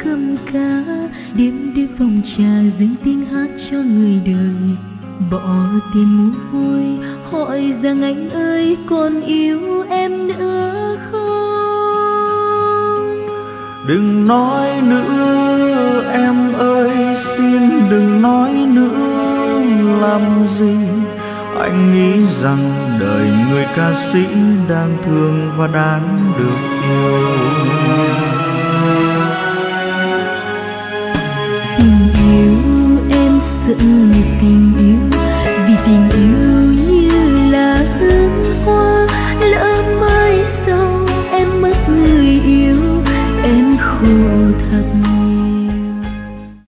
khâm ca, đêm đêm phòng trà dâng tiếng hát cho người đời. Bỏ tiền mua vui hỏi rằng anh ơi còn yêu em nữa không? Đừng nói nữa em ơi, xin đừng nói nữa làm gì. Anh nghĩ rằng đời người ca sĩ đang thương và đáng được yêu. Tình yêu em sợ tình yêu, vì tình yêu